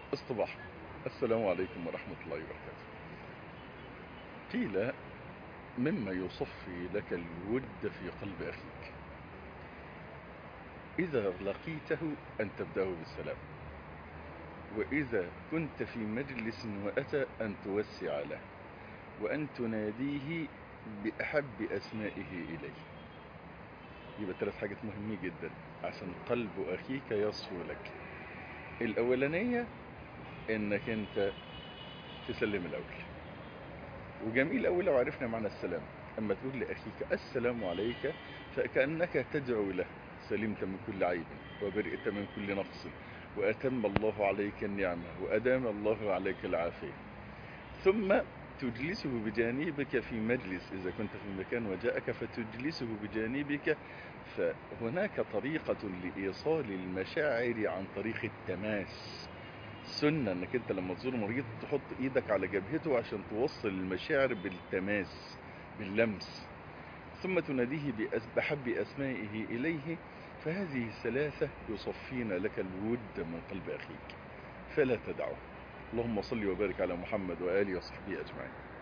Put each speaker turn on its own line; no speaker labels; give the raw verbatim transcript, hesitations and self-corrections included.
الصباح. السلام عليكم ورحمة الله وبركاته. قيل مما يصفي لك الود في قلب أخيك إذا لقيته أن تبدأه بالسلام، وإذا كنت في مجلس وأتى أن توسع له، وأن تناديه بأحب أسمائه إليه. يبقى ثلاث حاجات مهمة جدا عشان قلب أخيك يصفو لك. الأولانية إنك أنت تسلم الأول، وجميل أوي لو عرفنا معنى السلام. أما تقول لأخيك السلام عليك فكأنك تدعو له: سلمت من كل عيب وبرئت من كل نقص وأتم الله عليك النعمة وأدام الله عليك العافية. ثم تجلسه بجانبك في مجلس، إذا كنت في مكان وجاءك فتجلسه بجانبك. فهناك طريقة لإيصال المشاعر عن طريق التماس. سنة انك انت لما تزور مريض تحط ايدك على جبهته عشان توصل المشاعر بالتماس، باللمس. ثم تناديه بأحب أسمائه إليه. فهذه الثلاثة يصفين لك الود من قلب أخيك، فلا تدعه. اللهم صل وبارك على محمد وآله وصحبه أجمعين.